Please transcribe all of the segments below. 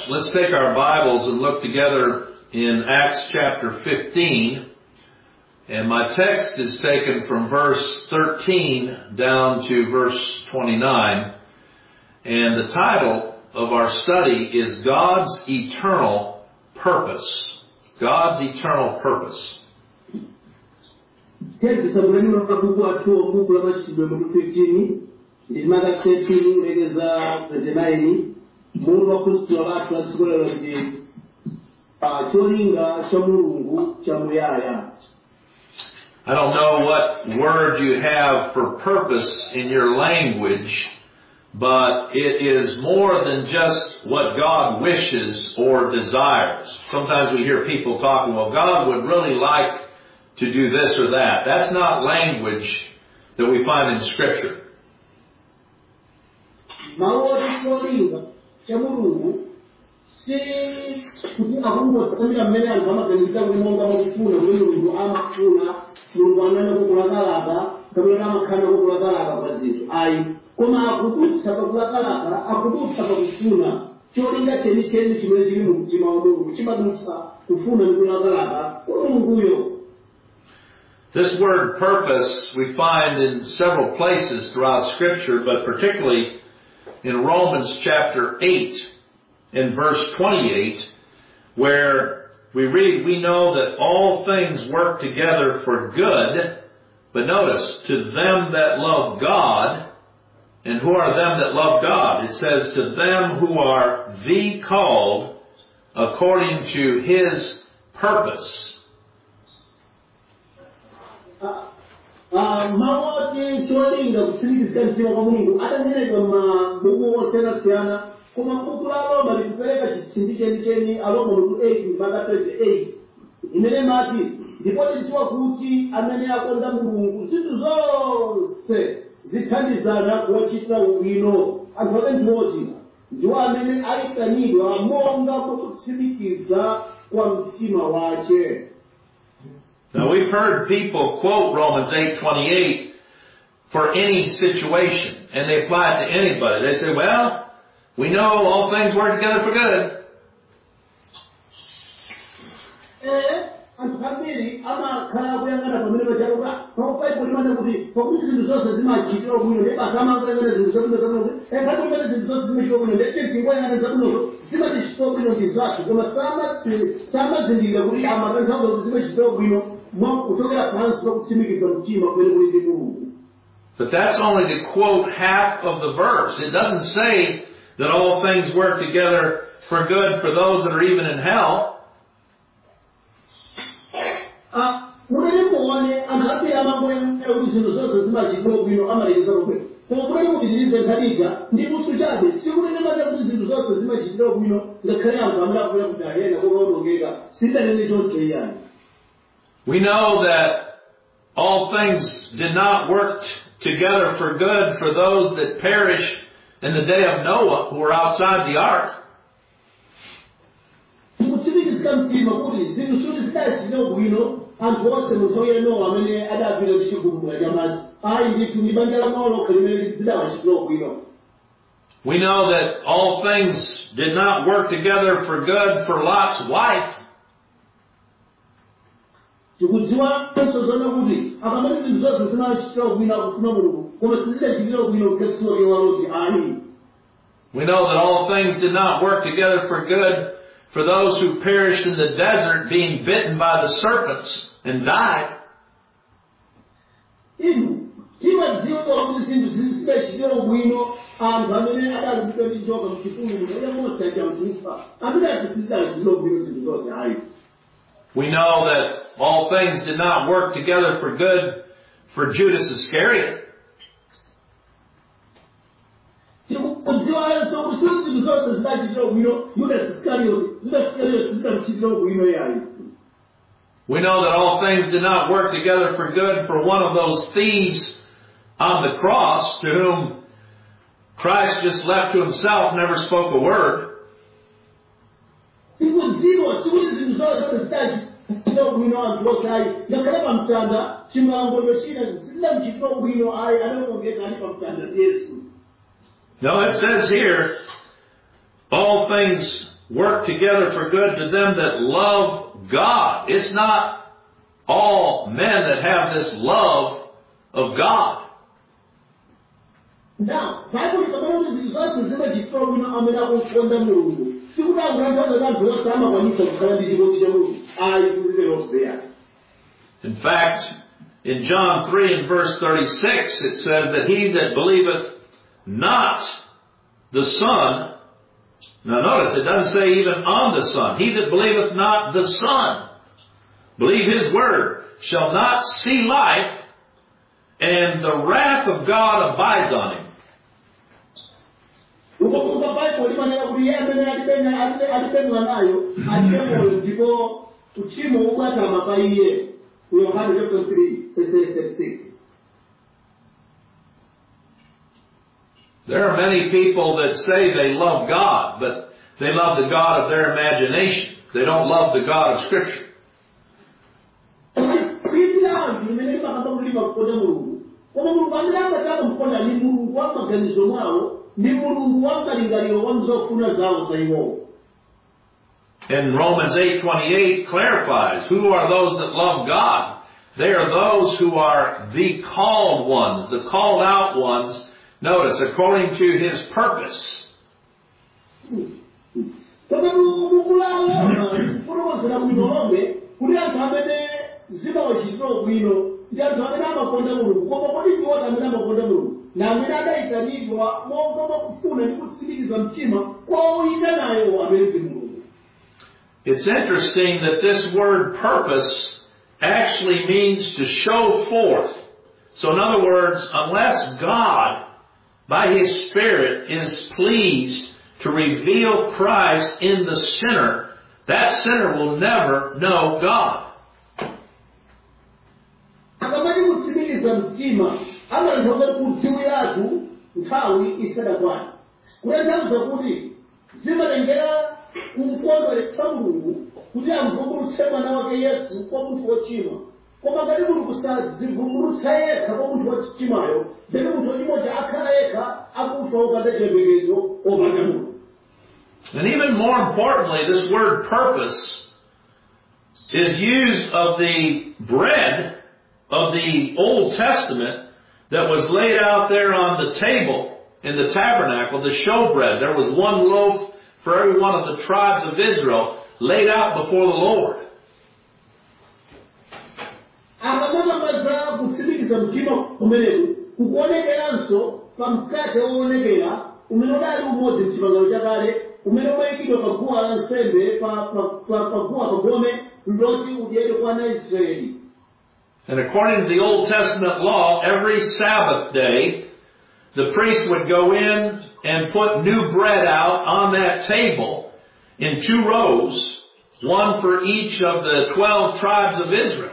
Let's take our Bibles and look together in Acts chapter 15. And my text is taken from verse 13 down to verse 29. And the title of our study is God's Eternal Purpose. God's Eternal Purpose. I don't know what word you have for purpose in your language, but it is more than just what God wishes or desires. Sometimes we hear people talking, well, God would really like to do this or that. That's not language that we find in Scripture. This word purpose we find in several places throughout Scripture, but particularly in Romans chapter 8 and verse 28, where we read, we know that all things work together for good, but notice, to them that love God. And who are them that love God? It says, to them who are the called according to His purpose. zithandizana kuwachitira ubwino anthu akandiwoti ndiwo amene ayitanidwa monga kutsimikiza kwa mtima wace. Now we've heard people quote Romans 8:28 for any situation, and they apply it to anybody. They say, well, we know all things work together for good. Anthu ambiri amakhala kuyang'ana pamene pachakuti pakupaiko limane kuti pakuti zinthu zonse zimachitira bwino ndi basa amangoyang'ana zinthu zabwino zabwino ngati kumene zinthu zonse zimachitira bwino ndeti tingoyang'ana zabwino zimachitira bwino ndi zathu koma samazindikira kuti amakanthauza kuti zimachitira bwino kuchokera pansi pakutsimikiza mtima kumene kuli ndi Mulungu. But that's only to quote half of the verse. It doesn't say that all things work together for good for those that are even in hell. We know that all things did not work together for good for those that perished in the day of Noah who were outside the ark. We know that all things did not work together for good for Lot's wife. We know that all things did not work together for good for those who perished in the desert being bitten by the serpents and died. We know that all things did not work together for good for Judas Iscariot. We know that all things did not work together for good for one of those thieves on the cross to whom Christ just left to himself, never spoke a word. No, it says here, all things work together for good to them that love God. It's not all men that have this love of God. Now, Bible pamene zinthu zonse zimachitira bwino amene akukonda Mulungu. Sikuti akutanthauza anthu onse amakwanisa kukhala ndi chikondi cha Mulungu. Ayi, kuzilero ziyani. In fact, in John 3 and verse 36, it says that he that believeth not the Son, now notice, it doesn't say even on the Son. He that believeth not the Son, believe his word, shall not see life, and the wrath of God abides on him. Ukokuta Bible limanena kuti iye amene alipendwa nayo, alipemoyo ndipo uchimo ubwatama pa iye. Yohana chapter 3, verse 36. There are many people that say they love God, but they love the God of their imagination. They don't love the God of Scripture. And Romans 8:28 clarifies, who are those that love God? They are those who are the called ones, the called out ones. Notice, according to his purpose. It's interesting that this word purpose actually means to show forth. So in other words, unless God, by his Spirit, is pleased to reveal Christ in the sinner, that sinner will never know God. And even more importantly, this word purpose is used of the bread of the Old Testament that was laid out there on the table in the tabernacle, the showbread. There was one loaf for every one of the tribes of Israel laid out before the Lord. And according to the Old Testament law, every Sabbath day, the priest would go in and put new bread out on that table in 2 rows, one for each of the 12 tribes of Israel.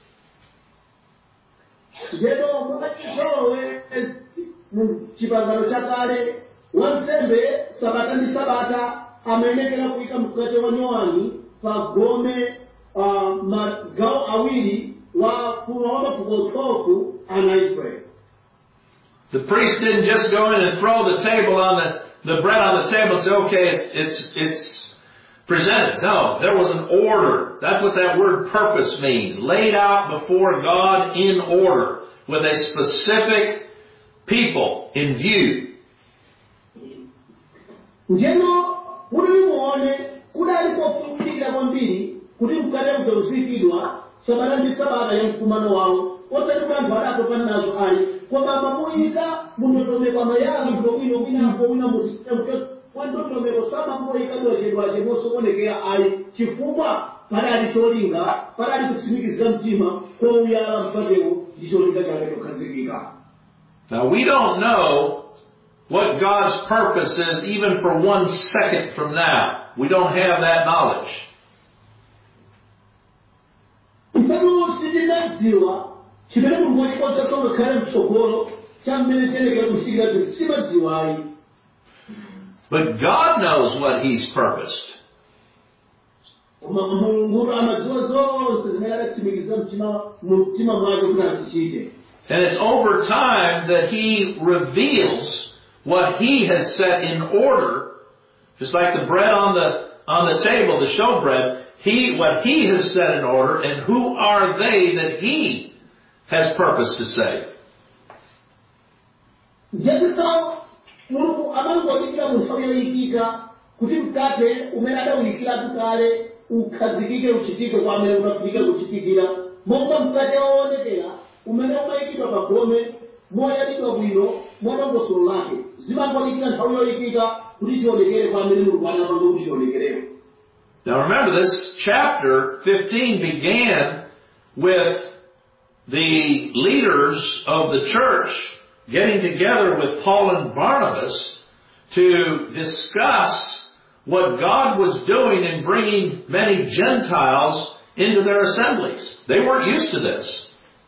The priest didn't just go in and throw the table on the bread on the table and say, okay, it's presented. No, there was an order. That's what that word purpose means. Laid out before God in order with a specific people in view. Now we don't know what God's purpose is even for 1 second from now. We don't have that knowledge. But God knows what He's purposed. And it's over time that He reveals what He has set in order, just like the bread on on the table, the showbread, what he has set in order, and who are they that he has purposed to save. Mulungu amangolikira mu nthawi yoyikika kuti mkate umene adawulikiratu kale ukhazikike uchitike kwa amene unafunika kuchitikira monga mkate woonekera umene umayikidwa pa gome moyalidwa bwino modongosolo lake zimangolikira nthawi yoyikika kuti zionekere kwa amene Mulungu anapanga kuti zionekereyo. Now remember, this chapter 15 began with the leaders of the church getting together with Paul and Barnabas to discuss what God was doing in bringing many Gentiles into their assemblies. They weren't used to this.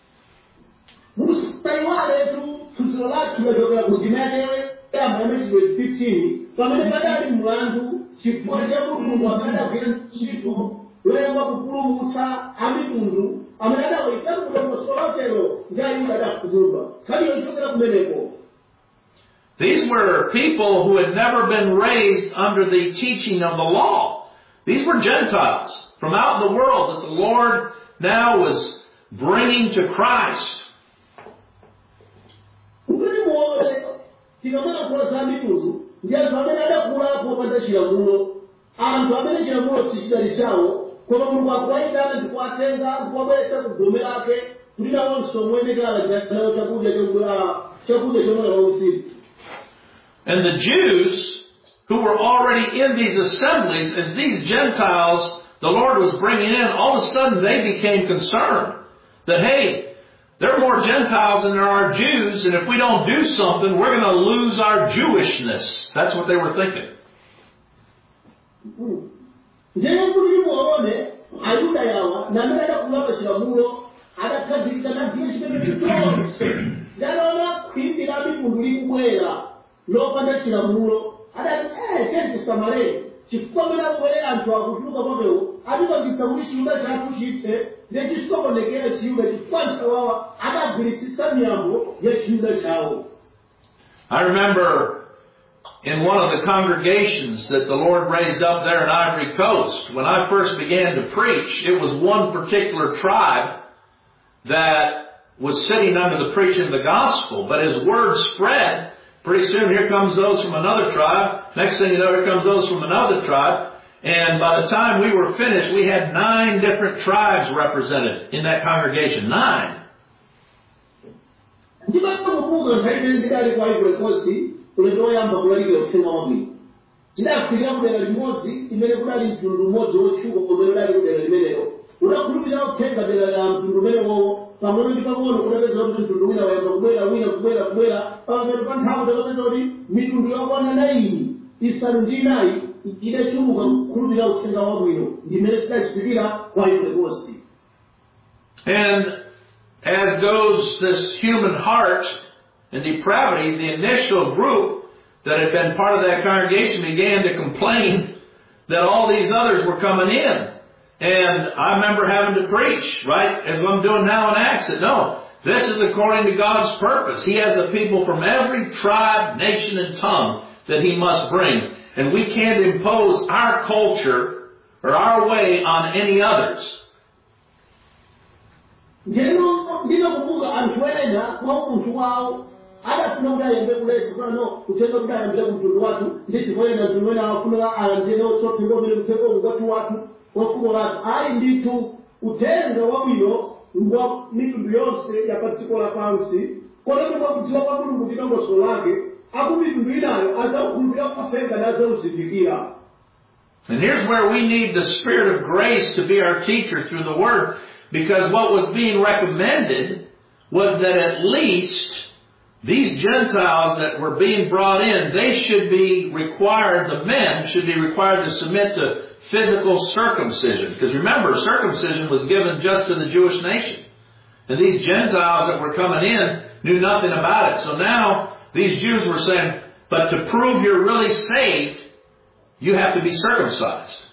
These were people who had never been raised under the teaching of the law. These were Gentiles from out in the world that the Lord now was bringing to Christ. And the Jews who were already in these assemblies, as these Gentiles the Lord was bringing in, all of a sudden they became concerned that, hey, there are more Gentiles than there are Jews, and if we don't do something, we're going to lose our Jewishness. That's what they were thinking. I remember in one of the congregations that the Lord raised up there in Ivory Coast, when I first began to preach, it was one particular tribe that was sitting under the preaching of the gospel. But as word spread, pretty soon here comes those from another tribe. Next thing you know, here comes those from another tribe. And by the time we were finished, we had 9 different tribes represented in that congregation. 9. And as goes this human heart and depravity, the initial group that had been part of that congregation began to complain that all these others were coming in. And I remember having to preach, right, as I'm doing now in Acts, that no, this is according to God's purpose. He has a people from every tribe, nation, and tongue that He must bring. And we can't impose our culture or our way on any others. And here's where we need the Spirit of grace to be our teacher through the Word, because what was being recommended was that at least these Gentiles that were being brought in, they should be required, the men should be required to submit to physical circumcision. Because remember, circumcision was given just to the Jewish nation. And these Gentiles that were coming in knew nothing about it. So now these Jews were saying, but to prove you're really saved, you have to be circumcised.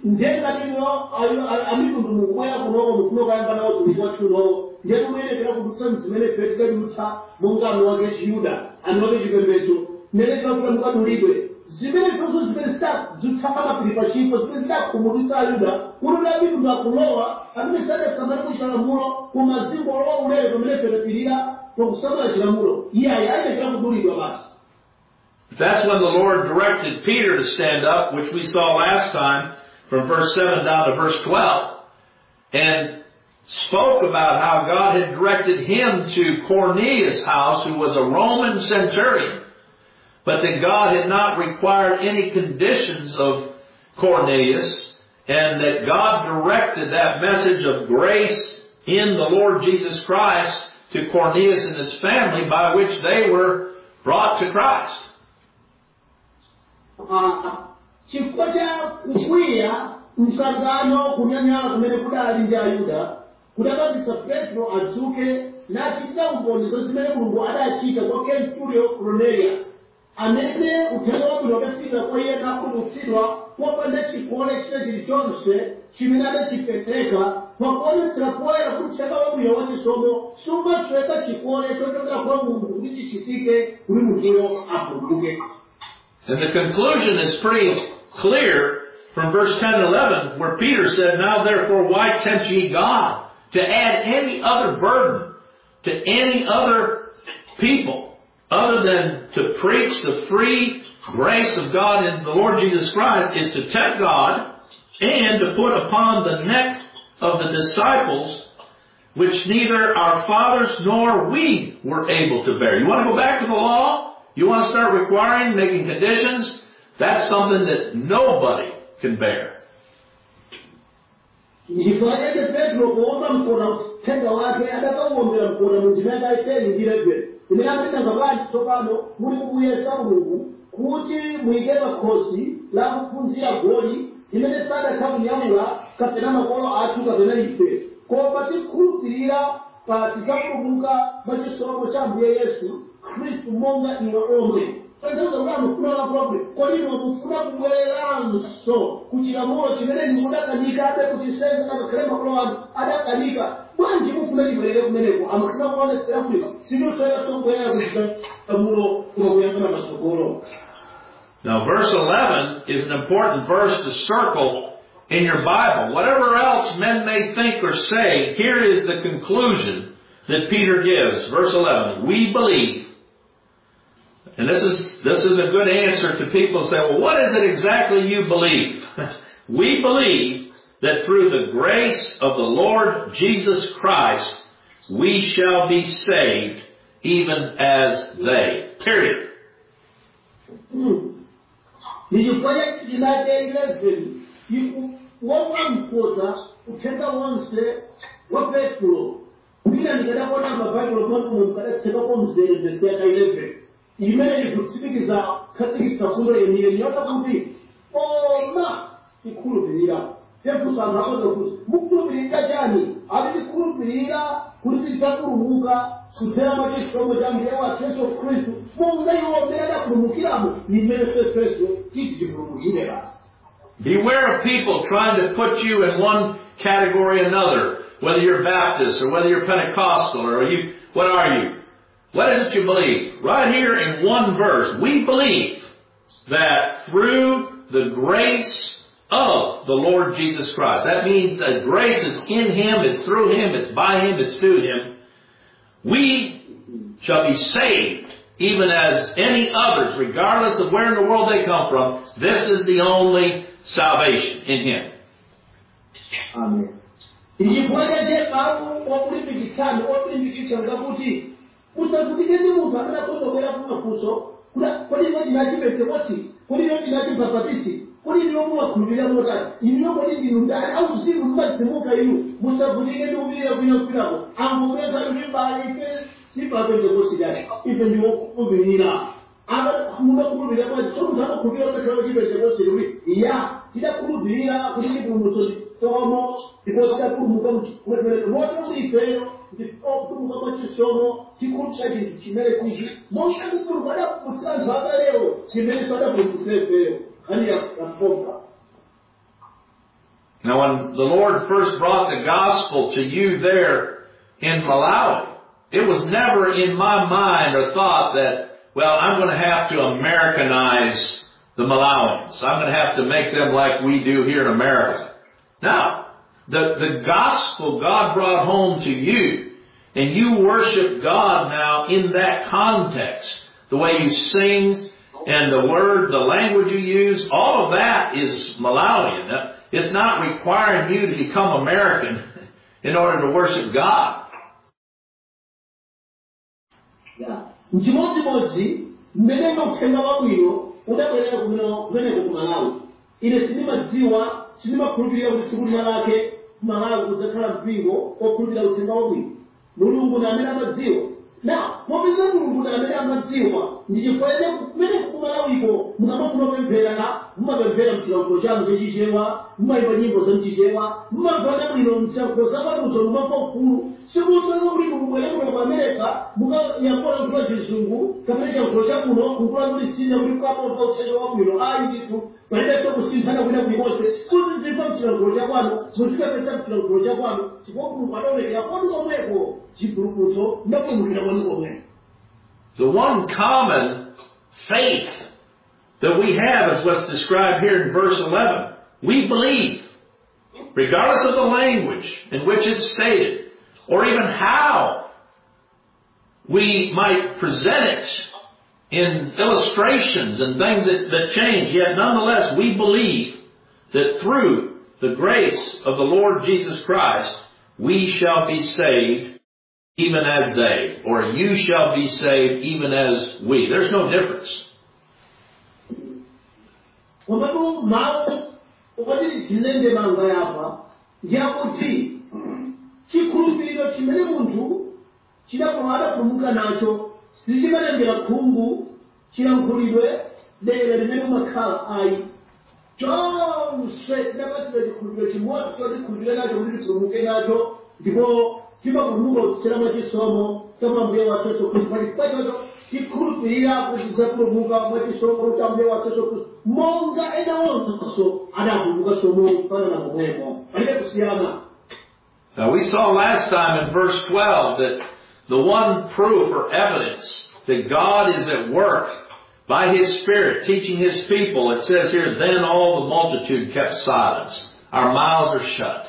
ndengatiyo amitundu mukwera kunowo mufuna kuyamba nawo utumiki wathuno ndiye muyenekera kudutsa mzimene petikadutsa mungano wake chiyuda ani wake chipembedzo nenekera kuti mukadulidwe zimene zonse zimene zitadutsa pamapiri pachipo zimene zidakhumudwitsa ayuda kuti amitundu akulowa amene sadasamale kuchita lamulo kumazimbo olowa ulere pamene pedapirira pokusamala chilamulo iye ayinekera kudulidwa basi. That's when the Lord directed Peter to stand up, which we saw last time from verse 7 down to verse 12, and spoke about how God had directed him to Cornelius' house, who was a Roman centurion, but that God had not required any conditions of Cornelius, and that God directed that message of grace in the Lord Jesus Christ to Cornelius and his family, by which they were brought to Christ. Chifukwa cha kukwiya msangano kunyanyala kumene kudali ndi ayuda kudapangitsa Petro adzuke nachita umboni zimene Mulungu adachita kwa Centurion Cornelius amene uthenga wabwino wakafika kwa iye nakudutsidwa popanda chikole china chilichonse chimene adachipereka pakuonetsera poyera kuti uthenga wabwino wachisomo sumasweka chikole chochokera kwa Mulungu kuti chichitike kuti munthuyo apulumuke. And the conclusion is pretty clear from verse 10 and 11, where Peter said, "Now therefore why tempt ye God to add any other burden to any other people, other than to preach the free grace of God in the Lord Jesus Christ, is to tempt God and to put upon the neck of the disciples, which neither our fathers nor we were able to bear." You want to go back to the law? You want to start requiring, making conditions? That's something that nobody can bear. Ndifanele Petro kuomba mkono uthenga wake adakawombera mkono mundimene aitengirebwe imene amene ngabandi tsopano muli kukuyesa Mulungu kuti muyike pakhosi la kuphunzira goli imene sadakhamunyamula kapena makolo athu kapena ife koma tikhulupirira pa tikapulumuka pachisomo cha Ambuye Yesu Kristu monga iwe omwe. Kwanza ngano kuna la problem. Kwa nini mufuna kubwereranso kuchilamulo chimene mudakanika abe kuchisenza na kalema kwa adakanika. Bwanji mufuna libwerere kumeneko amafuna kuonetsera kuti sinusoya sokwerera kuchilamulo kuyangana masokolo. Now verse 11 is an important verse to circle in your Bible. Whatever else men may think or say, here is the conclusion that Peter gives. Verse 11, we believe. And this is a good answer to people who say, well, what is it exactly you believe? We believe that through the grace of the Lord Jesus Christ, we shall be saved even as they. Period. Uthenga wonse wa Petro bila nikadakona mabaibulo mwangu mukadatseka kwa mzere ndesiya 11 imene ikutsimikiza katika fundo yenyewe yota kuti oma ikhulupirira tefusa ngakoza kuti mukhulupirira chani ali kukhulupirira kuti tidzapulumuka kudzera mwa chisomo cha Ambuye wathu Yesu Khristu monga iwo amene adapulumukiramo imene Petro tidzipulumukire basi. Beware of people trying to put you in one category or another, whether you're Baptist or whether you're Pentecostal or what are you? What is it you believe? Right here in one verse, we believe that through the grace of the Lord Jesus Christ. That means that grace is in Him, it's through Him, it's by Him, it's to Him. We shall be saved even as any others, regardless of where in the world they come from. This is the only salvation in Him. Amen. Usakutikeni Mungu anapotoka kumafuso kuli ngoji na Pentecosti kuli ngoji na Baptisti kuli ndio kurudia moja inyo kuli ndani au siku mbazimuka yu musakutikeni ubira kwinako amboweza kulimbali si pa Pentecosti gani ipo ndio kubirira aba muna kubirira kwa somo za kubirira kwa Pentecosti ndio ya kida kubirira kuli kumutso tomo ikosa kumuka mwewe wote ndipero ndipokumuka kwa chisomo chikucha chimere kuji mosha kukurubada kusanzwa leo chimere sada kusefe hali ya kufoka. Now, when the Lord first brought the gospel to you there in Malawi, it was never in my mind or thought that, well, I'm going to have to Americanize the Malawians. I'm going to have to make them like we do here in America. Now, the gospel God brought home to you, and you worship God now in that context. The way you sing and the word, the language you use, all of that is Malawian. Now, it's not requiring you to become American in order to worship God. Chimodzimodzi mmene uthenga wabwino udabwerera kumeneko ku Malawi. Ine sindimadziwa, sindimakhulupirira kuti tsiku lina lake ku Malawi kudzakhala mpingo okhulupirira uthenga wabwino. Mulungu ndi amene amadziwa. Now, popeza Mulungu ndi amene amadziwa, ndi chifukwa kumene ku Malawiko mukamafuna kupemphera, mumapemphera mchilankhulo chanu chachichewa, mumayimba nyimbo za mchichewa, mumamvana bwino mchilankhulo zapatuzo mumamva ufulu. Sikusana kuti mubwere kuno ku America, mukayankhula nkhulo chizungu, kapena chilankhulo chakuno, nkhulo kuti sinja kuti mukapomva uthenga wabwino, ayi ndithu, palibenso kusinthana kwina kulikonse. Kuti zimva mchilankhulo chakwanu, muzikapesa mchilankhulo chakwanu, chifukwa Mulungu adaonekera kwanu komweko chipulumutso ndakumbukira kwanu komweko. The one common faith that we have is what's described here in verse 11. We believe, regardless of the language in which it's stated, or even how we might present it in illustrations and things that change, yet nonetheless we believe that through the grace of the Lord Jesus Christ, we shall be saved even as they, or you shall be saved even as we. There's no difference. Chikhulupiriro chimene munthu chidakomada kumuka nacho sichimatengera khungu chilankhulidwe dera limene umakhala ayi chonse tidapatsidwa chikhulupiriro chimodzi chodikhulupirira nacho kuti tisomuke nacho ndipo chimapulumuka kutsera mwa chisomo cha Ambuye wathu Yesu Khristu. Pachifukwa chocho chikhulupirira kuti tidzapulumuka mwa chisomo cha Ambuye wathu Yesu Khristu, monga ena onse adapulumuka somo kufanana momwemo, palibe kusiyana. Now, we saw last time in verse 12 that the one proof or evidence that God is at work by His Spirit teaching His people, it says here, then all the multitude kept silence. Our mouths are shut.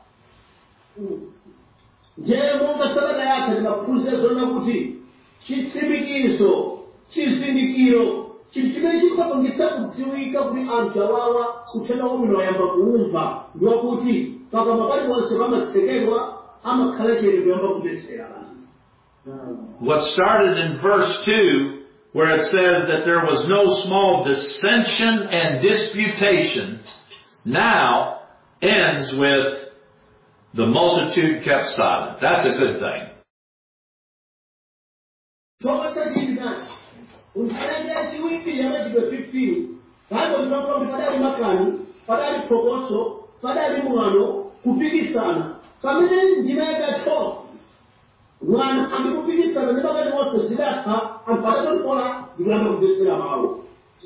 Chimene chikapangitsa kudziwika kuti anthu awawa uthenga wabwino wayamba kuumva ndi wakuti pakamwa paliponse pamatsekedwa amakhala chete kuyamba kumvetsera. What started in verse 2, where it says that there was no small dissension and disputation, now ends with the multitude kept silent. That's a good thing. Unkalenda chiwiki yamajidwa 15. Hapo tunakuwa padali makani, padali prokoso, padali mwano, kupikisana. Pamene njina ya to. Mwana kupikisana ni bakati wote sidasa, anpadali kola dilama kudesera mawo.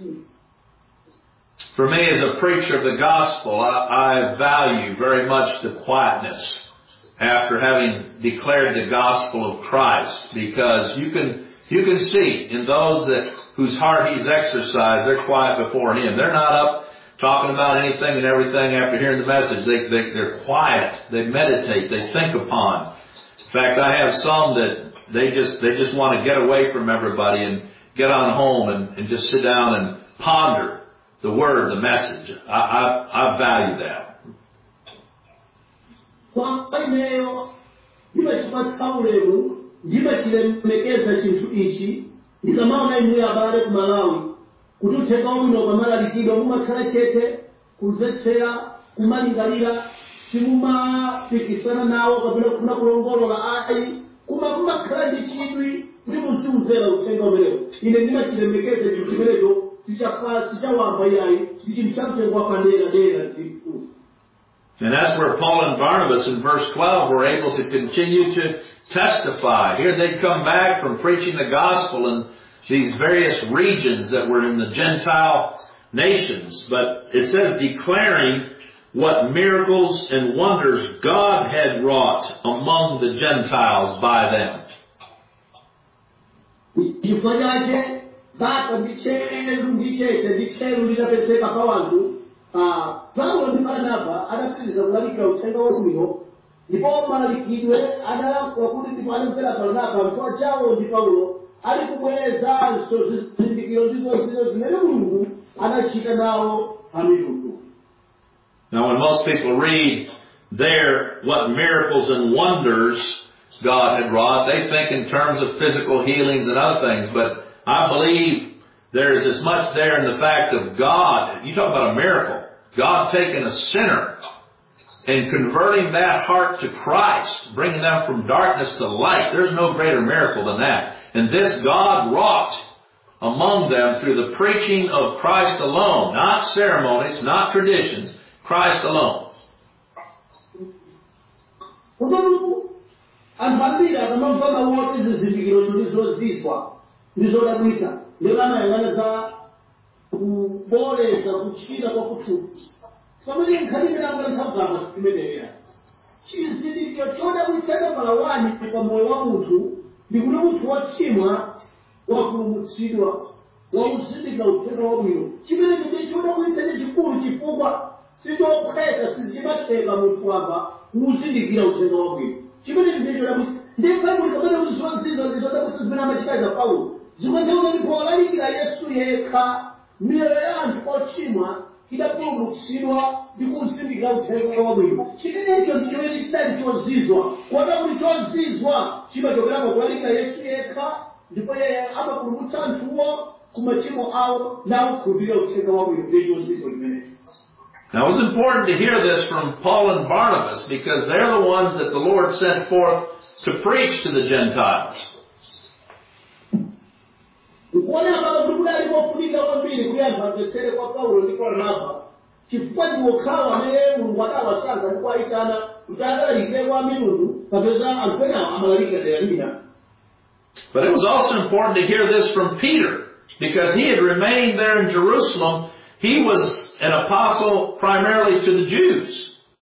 For me as a preacher of the gospel, I value very much the quietness after having declared the gospel of Christ, because you can see in those whose heart He's exercised, they're quiet before Him. They're not up talking about anything and everything after hearing the message. They're quiet. They meditate. They think upon. In fact, I have some that they just want to get away from everybody and get on home and just sit down and ponder the word, the message. I value that. Ndimachilemekeza chinthu ichi ndikamaona inu abale ku Malawi kuti uthenga wabwino ukamalalikidwa mumakhala chete kumvetsera kumalingalira simumapikisana nawo kapena kufuna kulongolola ayi koma mumakhala ndi chidwi kuti muzimvera uthenga umenewo. Ine ndimachilemekeza chinthu chimenecho sichawamba iyayi ndi chinthu chamtengwa padera dera ndithu. And that's where Paul and Barnabas in verse 12 were able to continue to testify. Here they'd come back from preaching the gospel in these various regions that were in the Gentile nations. But it says declaring what miracles and wonders God had wrought among the Gentiles by them. Paulo ndi Barnaba adapitiriza kulalikira uthenga wabwino ndipo malalikidwe adalankhula kuti ndipo anamvera Barnaba mfukwa chawo ndi Paulo ali kubwerezanso zizindikiro ndizo zimene Mulungu anachita nawo amitundu. Now when most people read there what miracles and wonders God had wrought, they think in terms of physical healings and other things, but I believe there is as much there in the fact of God. You talk about a miracle. God taking a sinner and converting that heart to Christ, bringing them from darkness to light. There's no greater miracle than that. And this God wrought among them through the preaching of Christ alone, not ceremonies, not traditions, Christ alone. kuboleza kuchira kwa kututi pamene nkhalira ngakhaza kumeneya chizindikiro choda kuitsana palawani pa moyo wa munthu ndi kuti munthu wochimwa wapulumutsidwa wauzindika uthenga wabwino chimene ndi choda kuitsana chikulu chifukwa sichokheta sizimatheka munthu wamba kuuzindikira uthenga wabwino chimene ndi choda kuti ndipamwe pamene kuti zoda kuti zimene amachitaza Paulo zimene ndi polalikira Yesu yekha miyoyo ya anthu ochimwa idapulumutsidwa ndi kuzindikira uthenga wabwino chimenecho chimene chidali chozizwa kota kuti chozizwa chimachokera pakulalikira Yesu yekha ndipo yeye amapulumutsa anthuwo ku machimo awo nawo kukhulupirira uthenga wabwino ndi chozizwa chimenecho. Now it was important to hear this from Paul and Barnabas because they're the ones that the Lord sent forth to preach to the Gentiles. But it was also important to hear this from Peter because he had remained there in Jerusalem. He was an apostle primarily to the Jews.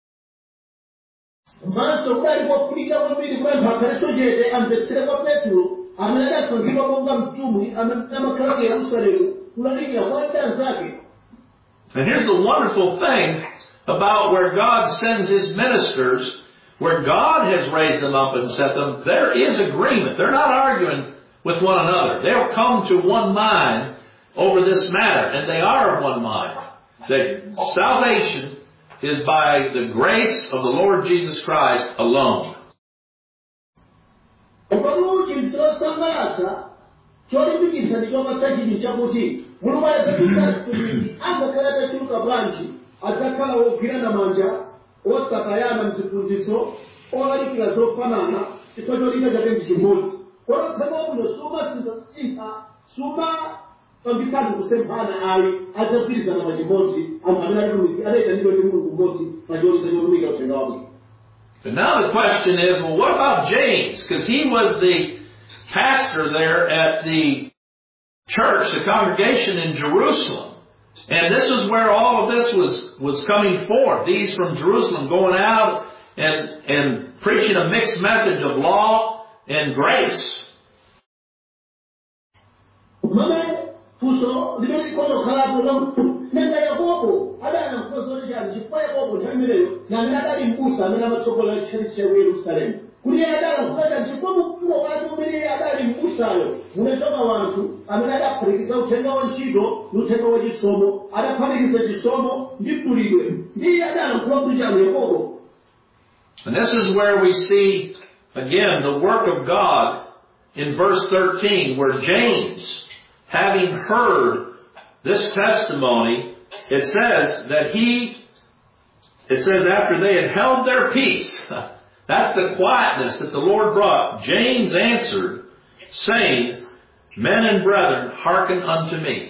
And here's the wonderful thing about where God sends His ministers, where God has raised them up and set them, there is agreement. They're not arguing with one another. They'll come to one mind over this matter, and they are of one mind. That salvation is by the grace of the Lord Jesus Christ alone. Cholimbikitsa ndi chopatsa chakuti mulungu adzakuti angakhala atachuluka bwanji adzakhala wogwirana manja osakayana mziphunzitso olalikira zofanana chifukwa cholinga chake ndi chimodzi koma uthenga wabwino sumasintha sumapangitsana kusemphana ayi adzagwirizana pa chimodzi anthu amene adayitanidwa ndi mulungu mmodzi pa cholinga chotumika uthenga wabwino. But now the question is, well, what about James? Because he was the pastor there at the church, the congregation in Jerusalem. And this is where all of this was coming forth. These from Jerusalem going out and preaching a mixed message of law and grace. And this is where we see, again, the work of God in verse 13, where James, having heard this testimony, it says after they had held their peace, that's the quietness that the Lord brought. James answered, saying, Men and brethren, hearken unto me.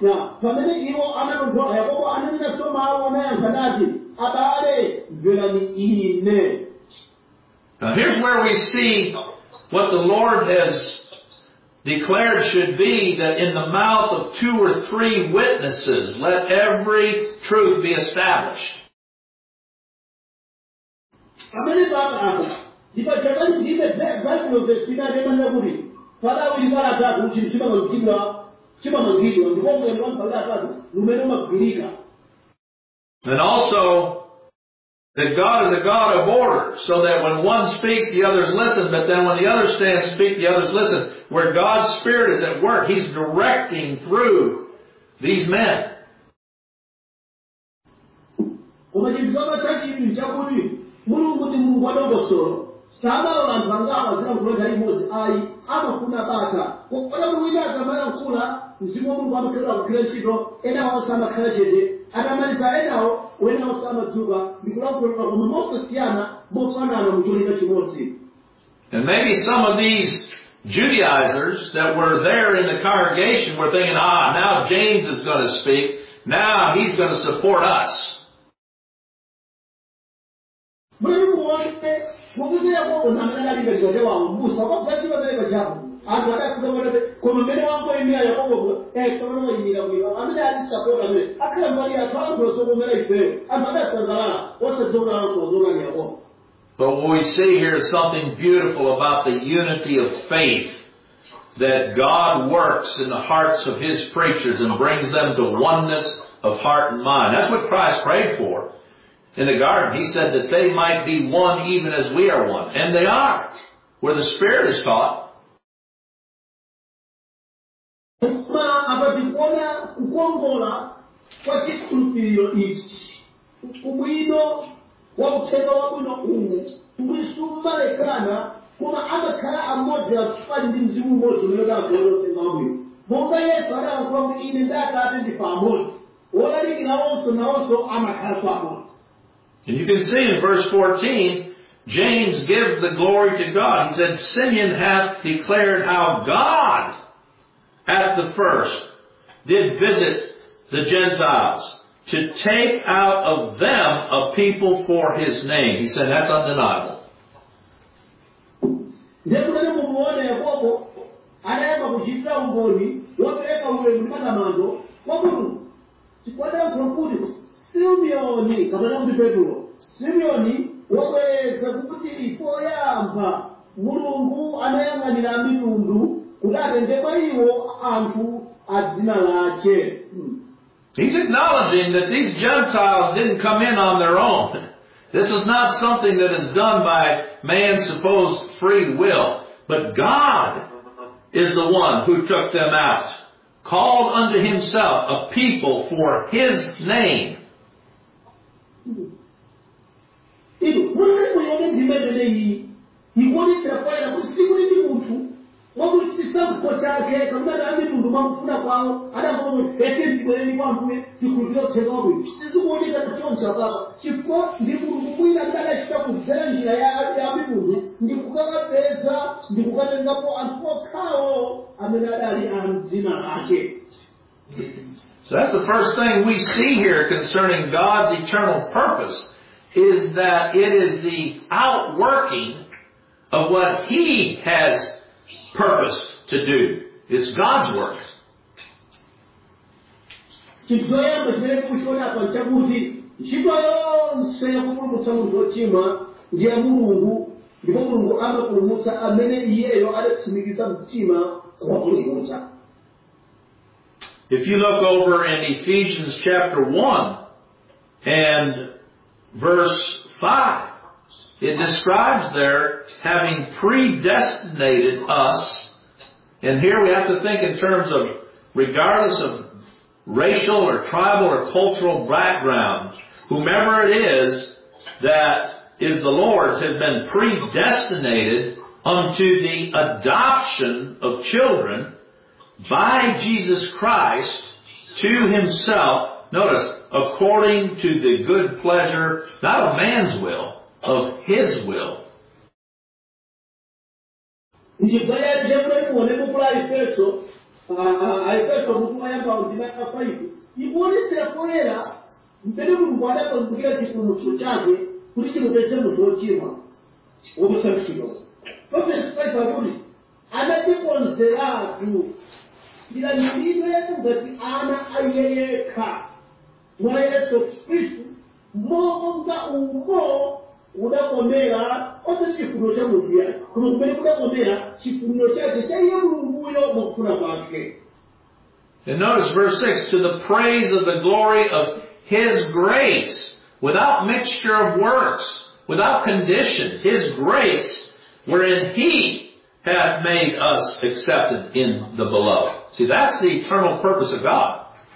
pamene iwo anatonthola Yakobo ananenanso mawu anayankha nati abale mverani ine. Now here's where we see what the Lord has declared should be, that in the mouth of 2 or 3 witnesses, let every truth be established. Pamene papa ndipo chakali ndibe Bible zesinalemana kuti Farao atatu kuti chimamangidwa ndipo mwendo wa atatu lumene umagwirika. And also that God is a God of order, so that when one speaks, the others listen, but then when the others stand and speak, the others listen. Where God's Spirit is at work, He's directing through these men. Mulungu ndi Mulungu wadongosolo. Sabalola anthu angawa zilankhula imodzi ayi amafuna bata. Kokola wina akamayankhula mzimu wa Mulungu amakhala kugwira ntchito, ena onse amakhala chete. Atamaliza enawo wena onse amadzuka ndikulankhula koma mosiyana mofanana mucholinga chimodzi. And maybe some of these Judaizers that were there in the congregation were thinking, now James is going to speak. Now he's going to support us. But what we see here is something beautiful about the unity of faith, that God works in the hearts of His preachers and brings them to oneness of heart and mind. That's what Christ prayed for in the garden. He said that they might be one even as we are one. And they are, where the Spirit is taught. Wauthenga wabwino uwu umisumalekana kuma amakhala amodzi akufani ndi mzimu umodzi umene udagolosenga wabwino. Monga Yesu adayankhula kuti ine ndi Atate ndife amodzi, wolalikira onse nawonso amakhalanso amodzi. And you can see in verse 14, James gives the glory to God. He said, Simeon hath declared how God at the first did visit the Gentiles, to take out of them a people for His name. He said that's undeniable. Mulungu anayang'anira mitundu kuti atengeko iwo anthu adzina lake. He's acknowledging that these Gentiles didn't come in on their own. This is not something that is done by man's supposed free will. But God is the one who took them out, called unto Himself a people for His name. So that's the first thing we see here concerning God's eternal purpose, is that it is the outworking of what He has purposed to do. It's God's work. If you look over in Ephesians chapter 1 and verse 5, it describes there having predestinated us. And here we have to think in terms of, regardless of racial or tribal or cultural background, whomever it is that is the Lord's has been predestinated unto the adoption of children by Jesus Christ to Himself. Notice, according to the good pleasure, not of man's will, of His will. yoyamba ndima ya 5 ikuonetsera poyera mpene mulungu adapangukira chipulumutso chake kuti chimupeze munthu wochimwa wokusankhidwa. Verse 5 akuti anatikonzeratu tilandiridwe ngati ana a Iye yekha mwa Yesu Khristu monga umo udakomera osati chifuniro cha munthu yake koma kumene kudakomera chifuniro chake cha Iye mulunguyo mukufuna kwake. And notice verse 6, to the praise of the glory of His grace, without mixture of works, without condition, His grace, wherein He hath made us accepted in the beloved. See, that's the eternal purpose of God.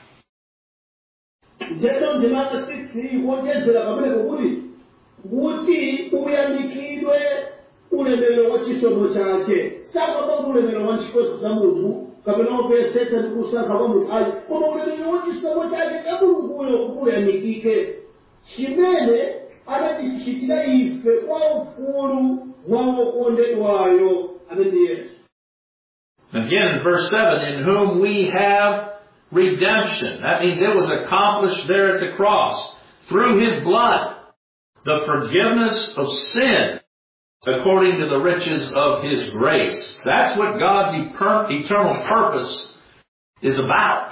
Njeno ndimaka 6 kuongezera pamene kuti uyamikidwe ulemerero wa chisomo chake. Sakwamba ulemerero wa nchikosi za munthu kapena opesesa ndi kusankha kwa munthu ali koma ulemerero wa chisomo chake cha mulunguyo kuyamikike chimene anatichitira ife kwa ufulu wa wokondedwayo amene Yesu. Again, in verse 7, in whom we have redemption. That means it was accomplished there at the cross through His blood, the forgiveness of sin according to the riches of His grace. That's what God's eternal purpose is about.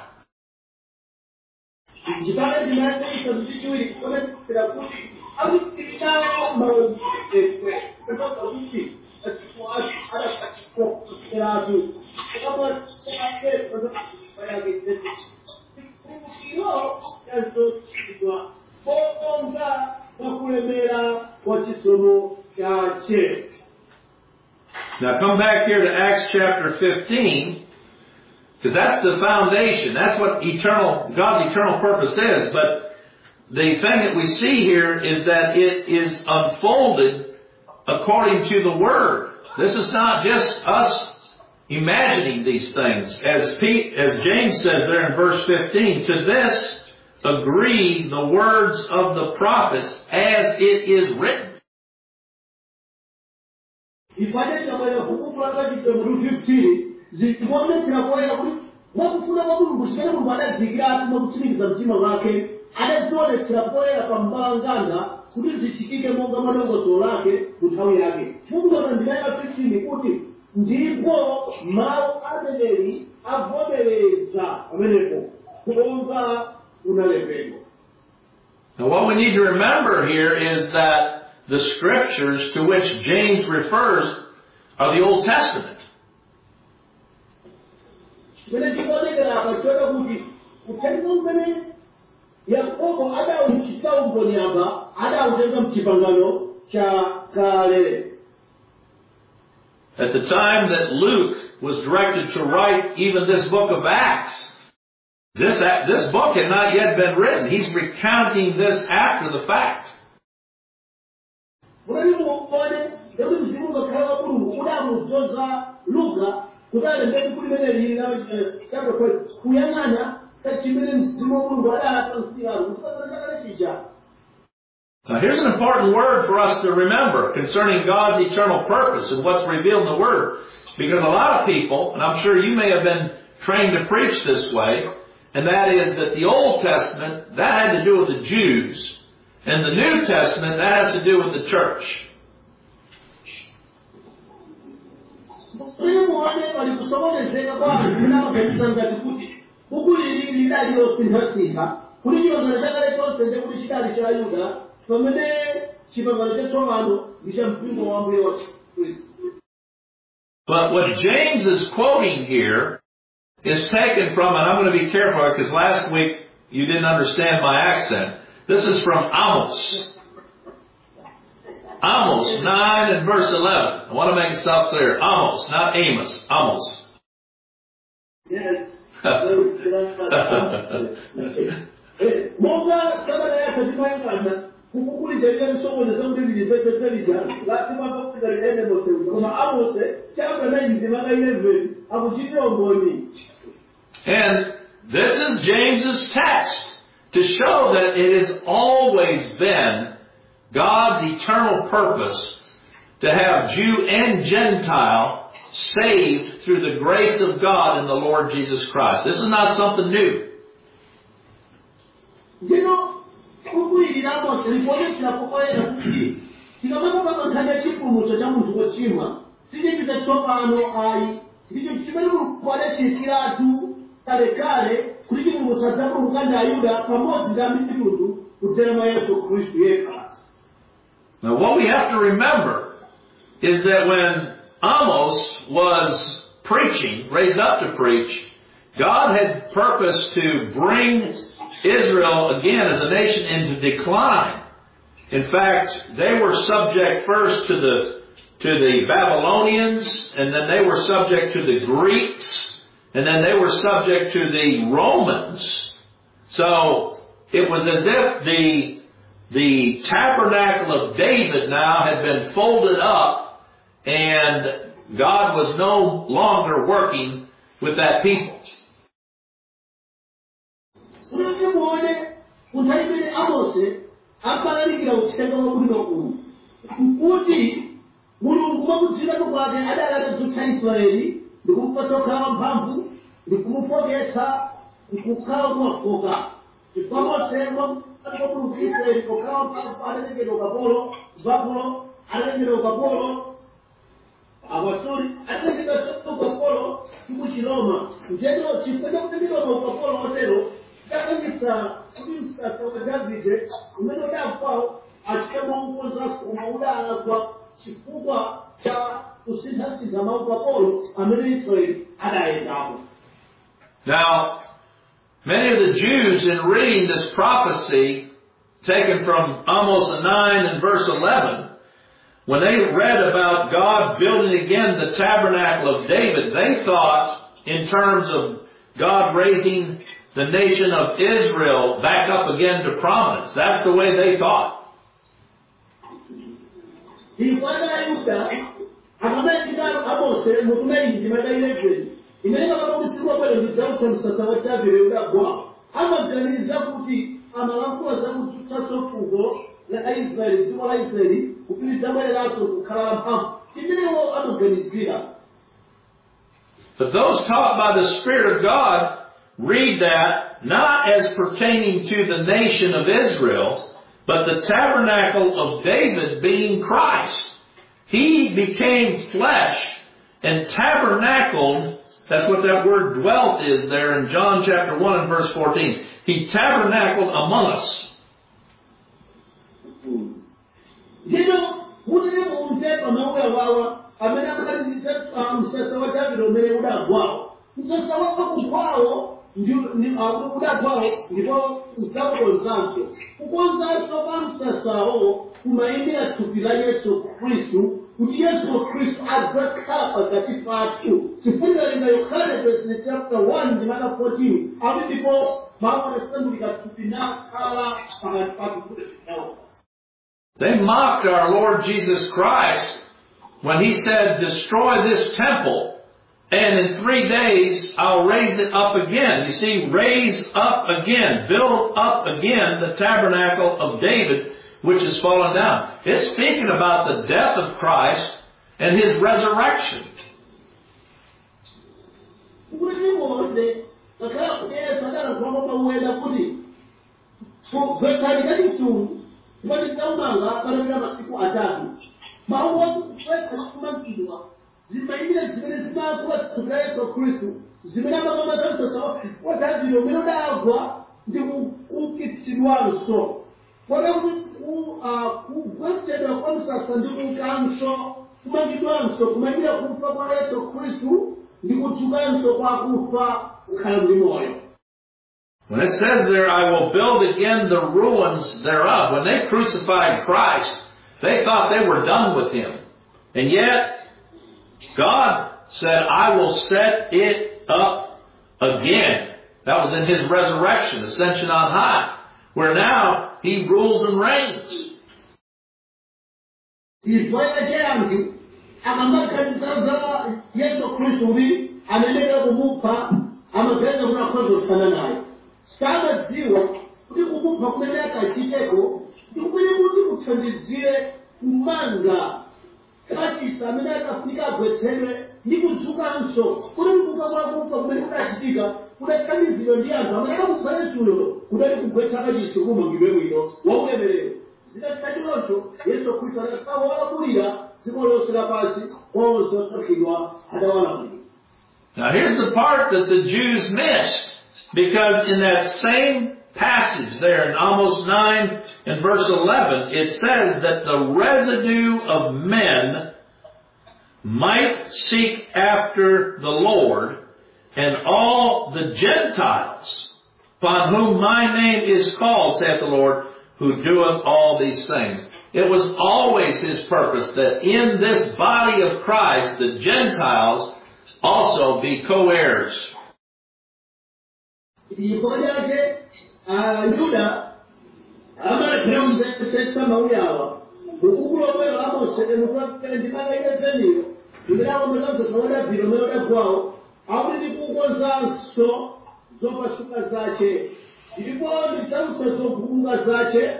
Now come back here to Acts chapter 15, because that's the foundation. That's what God's eternal purpose is. But the thing that we see here is that it is unfolded according to the Word. This is not just us imagining these things. As James says there in verse 15, to this agree the words of the prophets as it is written. ndipo mawu aneneri avomereza amenepo kuomba unalembedwa. Now what we need to remember here is that the scriptures to which James refers are the Old Testament. Yakobo adauchita umboni apa adautenga mchipangano cha kale. At the time that Luke was directed to write even this book of Acts, this book had not yet been written. He's recounting this after the fact. Now here's an important word for us to remember concerning God's eternal purpose and what's revealed in the Word. Because a lot of people, and I'm sure you may have been trained to preach this way, and that is that the Old Testament, that had to do with the Jews, and the New Testament, that has to do with the church. But what James is quoting here is taken from, and I'm going to be careful because last week you didn't understand my accent. This is from Amos. Amos 9 and verse 11. I want to make it stop there. Amos, not Amos. Amos. Yes. And this is James's text to show that it has always been God's eternal purpose to have Jew and Gentile saved through the grace of God in the Lord Jesus Christ. This is not something new. Now what we have to remember is that when Amos was preaching, raised up to preach, God had purposed to bring Israel again as a nation into decline. In fact, they were subject first to the Babylonians, and then they were subject to the Greeks, and then they were subject to the Romans. So it was as if the tabernacle of David now had been folded up, and God was no longer working with that people. Now, many of the Jews, in reading this prophecy taken from Amos 9 and verse 11, when they read about God building again the tabernacle of David, they thought in terms of God raising the nation of Israel back up again to prominence. That's the way they thought. But those taught by the Spirit of God read that not as pertaining to the nation of Israel, but the tabernacle of David being Christ. He became flesh and tabernacled. That's what that word dwelt is there in John chapter 1 and verse 14. He tabernacled among us. They mocked our Lord Jesus Christ when He said, "Destroy this temple, and in 3 days I'll raise it up again." You see, raise up again, build up again the tabernacle of David, which has fallen down. It's speaking about the death of Christ and His resurrection. When it says there, "I will build again the ruins thereof," when they crucified Christ, they thought they were done with Him. And yet, God said, "I will set it up again." That was in His resurrection, ascension on high, where now He rules and reigns. ndi kudzukanso kuti kuuka kwa akufa kumene kudachitika kudathandizidwa ndi anthu amene adamufa Yesuyo kudali kugwetsa kachisi kumangidwe bwino waulemerero zidathandizonso Yesu Khristu adakawalamulira dziko lonse lapansi onse osankhidwa adawalamulira. Now here's the part that the Jews missed, because in that same passage there in Amos 9 and verse 11, it says that the residue of men might seek after the Lord, and all the Gentiles upon whom my name is called, saith the Lord, who doeth all these things. It was always His purpose that in this body of Christ, the Gentiles also be co-heirs. Yuda amalephera mzetesa mawuli awa ukukulowera amoseke mukapele ndimakaile zeniro ndibirawo mwekanso sawadabvira umene udagwawo akuti ndikukonzanso zopasuka zace ndipo ndidzamutsa zogumuka zace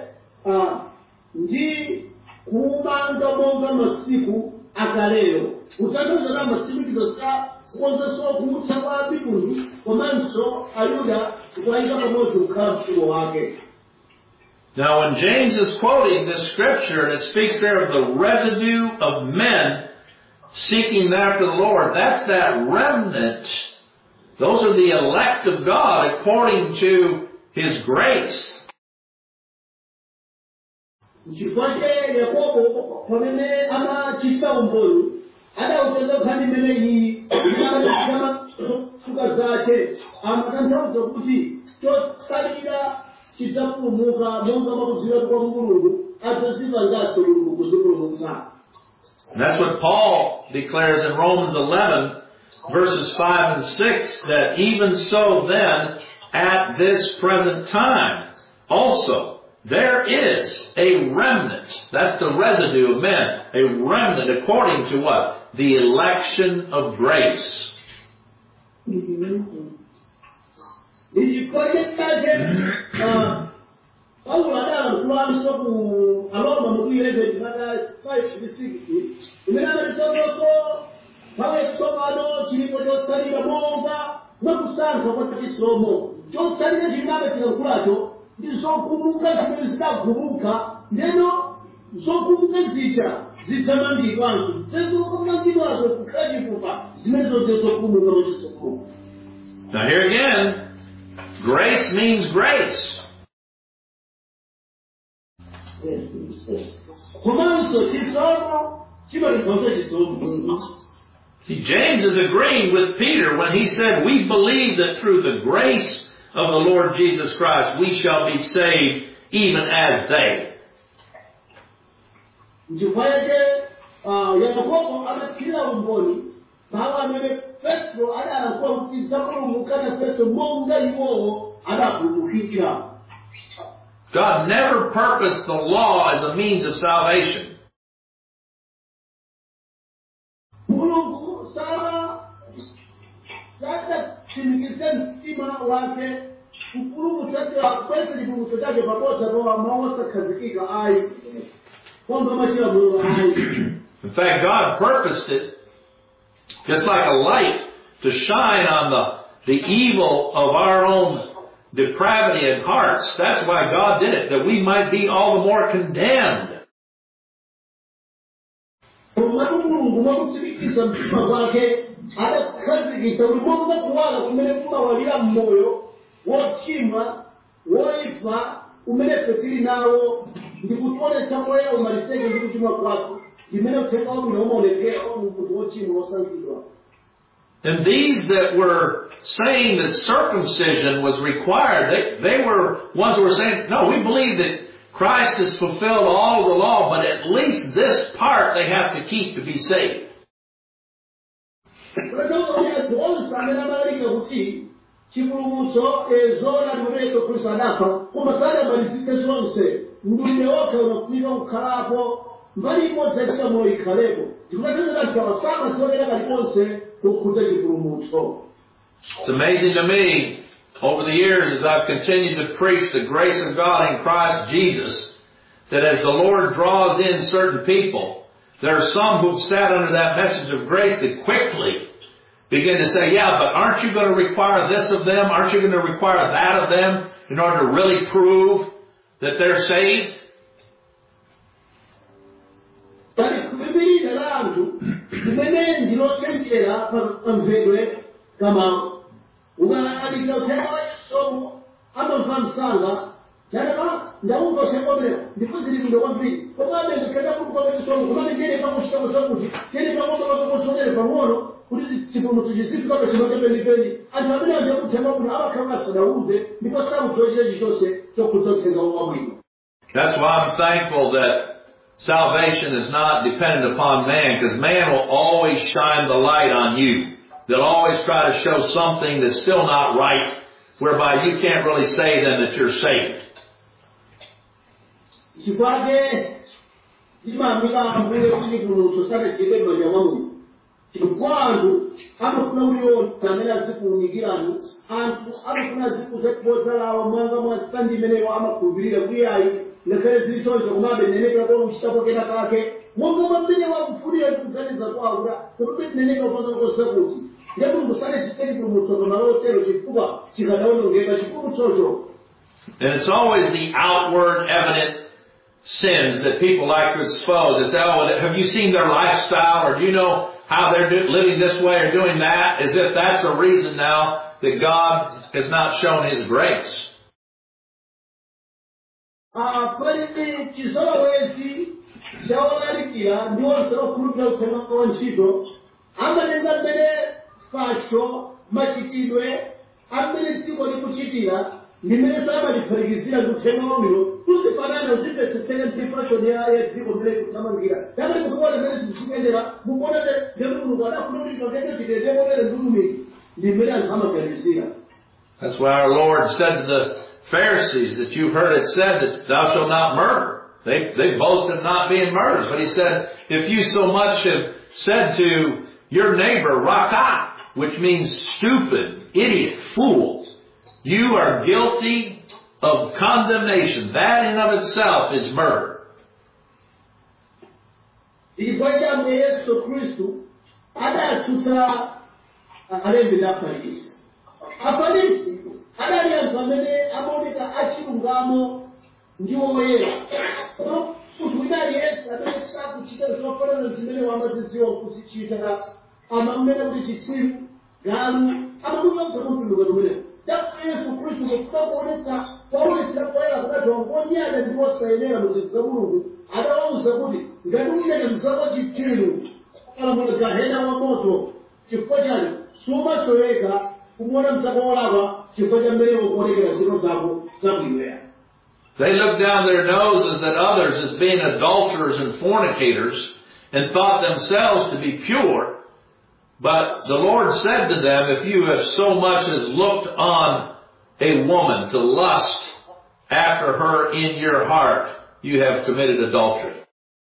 ndi kumanga monga masiku akaleyo kutanthauza masiku kukonzanso kumutsa kwa mitundu komanso Ayuda kukayika pamodzi kukhala mfumu wake. Now when James is quoting this scripture and it speaks there of the residue of men seeking after the Lord, that's that remnant. Those are the elect of God according to His grace. Nchifukwa Yakobo pamene amachita umboni adawutenga nkhani imeneyi zopasuka zace amatanthauza kuti chotsalira chidzapulumuka monga makudziwira kwa Mulungu adzazipangitsa Mulungu kuzipulumutsa. And that's what Paul declares in Romans 11 verses 5 and 6, that even so then at this present time also there is a remnant. That's the residue of men. A remnant according to what? The election of grace. Ndizokumuka zimene zidagumuka ndeno zokumuka zija zidzamangidwanso zezomangidwazo kukhala chifukwa zimene zonse zokumuka mwachisomo. Now here again, grace means grace. Komanso chisomo chimalikonse chisomo. See, James is agreeing with Peter when he said, we believe that through the grace of the Lord Jesus Christ we shall be saved even as they. Yakobo anathira umboni mawu amene Petro adalankhula kuti tidzapulumuka na Petro monga iwowo adapulumukira. God never purposed the law as a means of salvation. Mulungu sadachimikiza mtima wake kupulumutsa kwese chipulumutso chake pabodza pa mawu osakhazikika ayi kwamba machira Mulungu ayi. In fact, God purposed it just like a light to shine on the evil of our own depravity in hearts. That's why God did it, that we might be all the more condemned. And these that were saying that circumcision was required, they were ones who were saying, no, we believe that Christ has fulfilled all the law, but at least this part they have to keep to be saved. It's amazing to me, over the years as I've continued to preach the grace of God in Christ Jesus, that as the Lord draws in certain people, There are some who've sat under that message of grace that quickly begin to say, yeah, but aren't you going to require this of them? Aren't you going to require that of them in order to really prove that they're saved? That's why I'm thankful that salvation is not dependent upon man, because man will always shine the light on you. They'll always try to show something that's still not right, whereby you can't really say then that you're saved. And it's always the outward evident sins that people like to expose. They say, oh, have you seen their lifestyle, or do you know how they're living this way or doing that? As if that's a reason now that God has not shown His grace. That's why our Lord said to the Pharisees that you've heard it said that thou shalt not murder. They boasted of not being murderers. But He said, if you so much have said to your neighbor, Rakah, which means stupid, idiot, fool, you are guilty of condemnation. That in of itself is murder. They looked down their noses at others as being adulterers and fornicators and thought themselves to be pure. But the Lord said to them, if you have so much as looked on a woman to lust after her in your heart, you have committed adultery.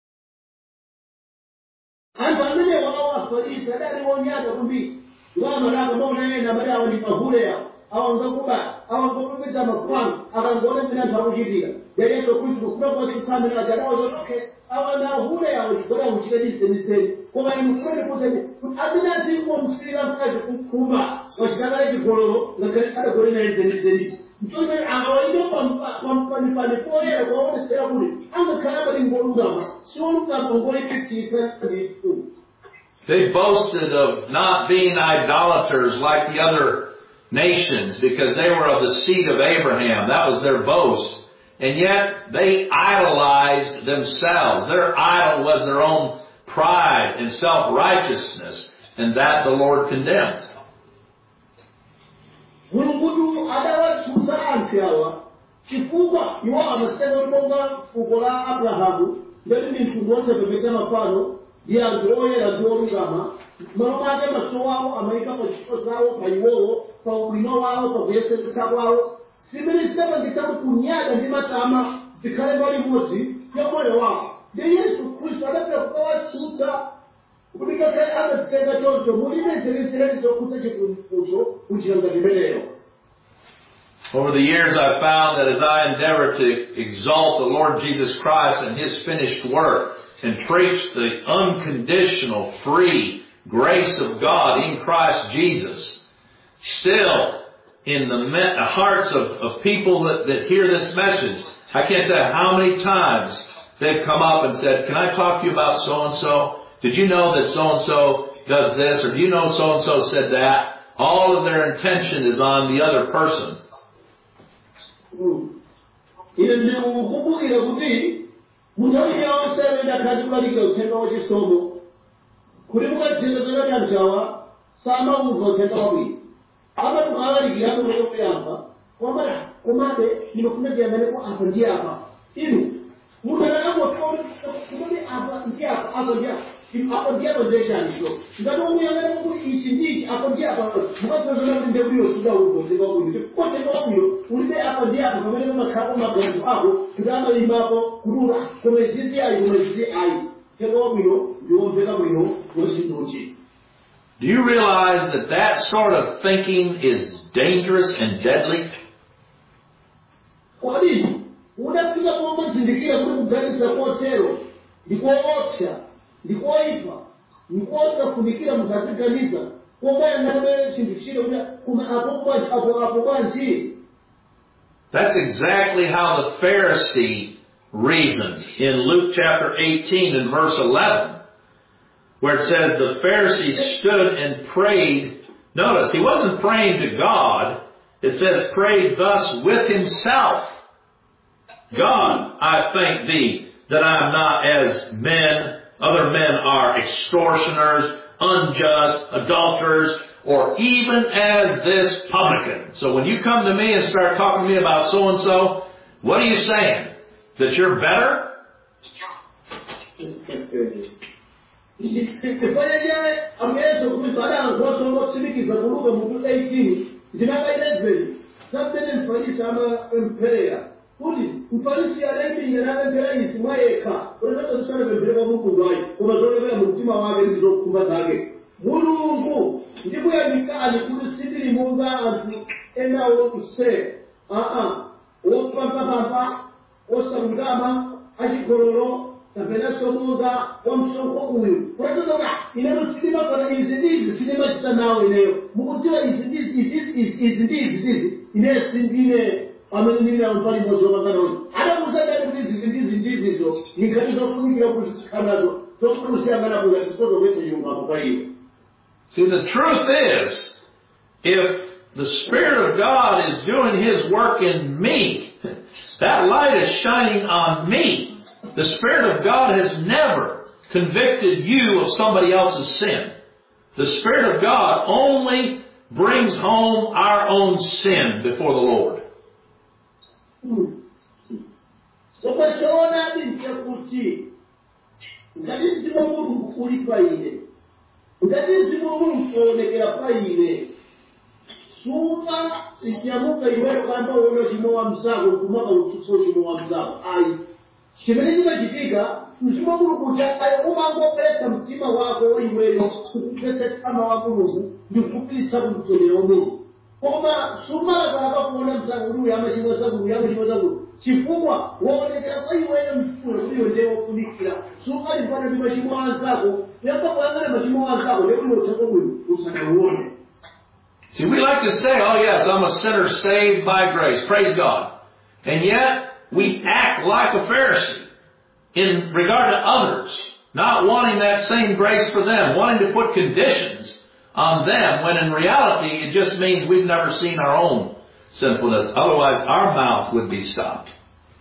They boasted of not being idolaters like the other nations because they were of the seed of Abraham. That was their boast. And yet they idolized themselves. Their idol was their own pride and self-righteousness. And that the Lord condemned. Over the years I've found that as I endeavor to exalt the Lord Jesus Christ and His finished work, and preach the unconditional, free grace of God in Christ Jesus, still in the hearts of people that hear this message, I can't tell you how many times they've come up and said, can I talk to you about so-and-so? Did you know that so-and-so does this? Or do you know so-and-so said that? All of their intention is on the other person. Ine ndikukumbukira kuti munthawi yonse amene akhati kulalika uthenga wachisomo kuti mukadziwe zoti anthu awa samamva uthenga wabwino amati mukalalikira komwe kuyamba komabe ndimafuna tiyang'aneko apa ndi apa inu munthu akanangothaona kumene apa ndi apa apa ndi apa apo ndi apa ndechaniso ngati umuyang'ana kuti ichi ndichi apo ndi apa mukazozona kuti ndekuyo sudauva uthenga wabwino uthenga wabwino ulibe apa ndi apa pamene pamakhala maganizo ako kuti amalimapo kuti koma izizi ayi koma izizi ayi uthenga wabwino ndiwomveka bwino wosinduchi. Do you realize that that sort of thinking is dangerous and deadly? Kodi unafika pomazindikira kuti kuganiza kotero ndikoopsa ndikoipa ndikosafunikira mukaziganiza komayang'ana chinthu chino kuti kuma apo kwanji. That's exactly how the Pharisee reasoned in Luke chapter 18 and verse 11. Where it says the Pharisee stood and prayed. Notice, he wasn't praying to God. It says prayed thus with himself. God, I thank thee that I am not as other men are, extortioners, unjust, adulterers, or even as this publican. So when you come to me and start talking to me about so-and-so, what are you saying? That you're better? Ifanye amezo kumisada ngoso ngotsimikiza kuluka mu 18 ndinakailezeli sabene mfalisi ama emperea kuti mfalisi alembi nganapempera isimwayeka unataka kusana pempera Mungu ndwayi umazolera mu mtima wake ndizokumba zake Mulungu ndikuyamikani kuti sitiri munga anthu enawo kuse wopapapapa osalungama achigololo kapena somuza wamsonko uyu unatoka inalo sitima kana izi sinema chitanawo ineyo mukudziwa izi ine sindine amene ndine amfani mojo makano ada musaka kuti izi zo nikati zofunikira kuti sikhanazo zokulusiyangana kuti sodo wese yunga kwa hiyo. See, the truth is, if the Spirit of God is doing His work in me, that light is shining on me. The Spirit of God has never convicted you of somebody else's sin. The Spirit of God only brings home our own sin before the Lord. Chimene chimachitika mzimu wa Mulungu umangopeleka mtima wako iweyo kupesa kama wa Mulungu ndikupisa kumtolera Mulungu koma sumalaka kuona msangu uyu amachimwa zangu chimwa zangu chifukwa waonekera kwa iweyo mfuno uyo ndewo kunikira sumali pano ndi machimo anzako yamba kuyangana machimo anzako ndipo utako uyu usanaone. See, we like to say, oh yes, I'm a sinner saved by grace, praise God, and yet we act like a Pharisee in regard to others, not wanting that same grace for them, wanting to put conditions on them, when in reality it just means we've never seen our own sinfulness. Otherwise our mouth would be stopped.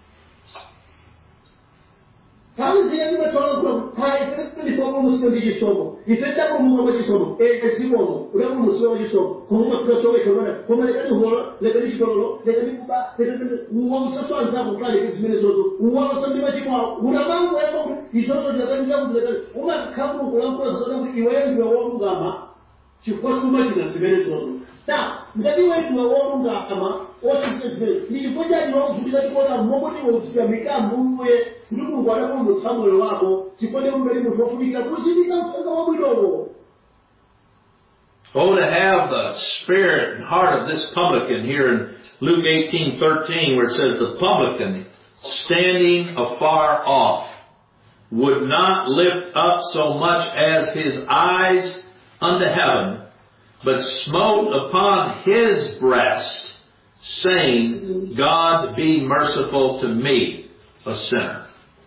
Ngati wetu waonga kama osizwe nilipoja ni wao kutika kuona mmoni wa usikamika mbuye Mungu anapo msamulo wako sipone mbele mtofika kusindika msanga wa mwidogo. Oh, to have the spirit and heart of this publican here in Luke 18:13, where it says the publican standing afar off. would not lift up so much as his eyes unto heaven, but smote upon his breast, saying, God be merciful to me, a sinner.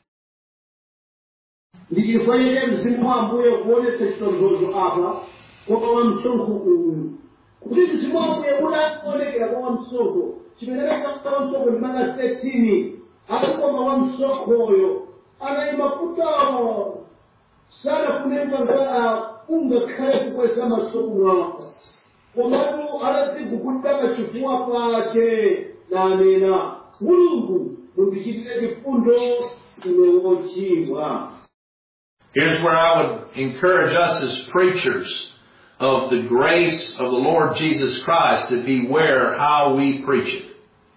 Ndichifanyike mzimu wa Ambuye kuonesa chitonzozo apa kwa wamsonkho uyu. Kuti mzimu wa Ambuye unaonekera kwa wamsonkho, chimeneka kwa wamsonkho ndi maka 13, akukoma wamsonkhoyo anayima kutamo sana kunenga za ungakhale kukwesa masoko wako. Komatu anazikukutaka chifuwa pake nanena Mulungu mundichitire chifundo imewochimwa. Here's where I would encourage us as preachers of the grace of the Lord Jesus Christ to beware how we preach it.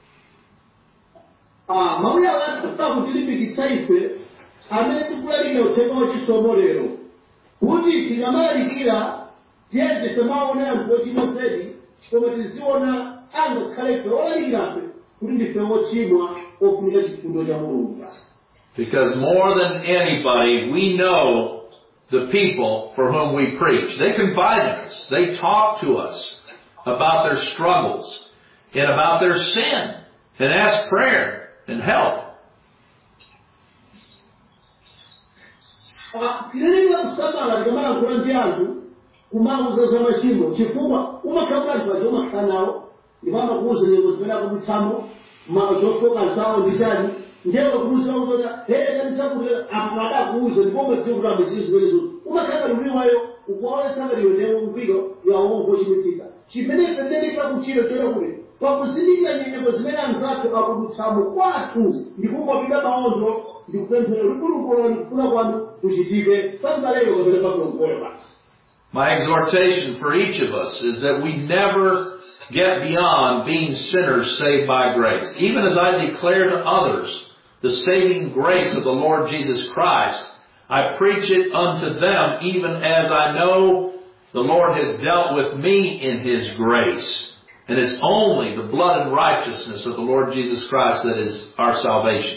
Mabuya watu kutilimbikitsa ife amene tikulalika uthenga wachisomo lero kuti tikamalikira tiyeze semaone anthu ochimwa zedi koma tiziona angakhale ife olalikirafe kuti ndife ochimwa ofunika chifundo cha Mulungu. Because more than anybody, we know the people for whom we preach. They confide in us. They talk to us about their struggles and about their sin and ask prayer and help. Tineneka kusamala ndikamala nkula ndi anthu kumauza za machimo chifukwa umakhakulazwa chomakhanawo ndipama kuuza nyengo zimene akudutsamo zofoka zawo nditani ndewa kuuza uzona kanitsakulera apakada kuuza ndipo umadziwa kuti amachiri zimenezo umakhaka lumiwayo ukuwaonesa ngati yondewo mgwiro yawo chimitita chimene tendeneka kuchiro chera kuti pakuzindikira nyengo zimene anzathu akudutsamo kwathu ndikungopita maondo ndikupemphera likulukulo ndikufuna kwanu kuchitike pambalero kapena pakulongoyo basi. My exhortation for each of us is that we never get beyond being sinners saved by grace. Even as I declare to others the saving grace of the Lord Jesus Christ, I preach it unto them even as I know the Lord has dealt with me in His grace. And it's only the blood and righteousness of the Lord Jesus Christ that is our salvation.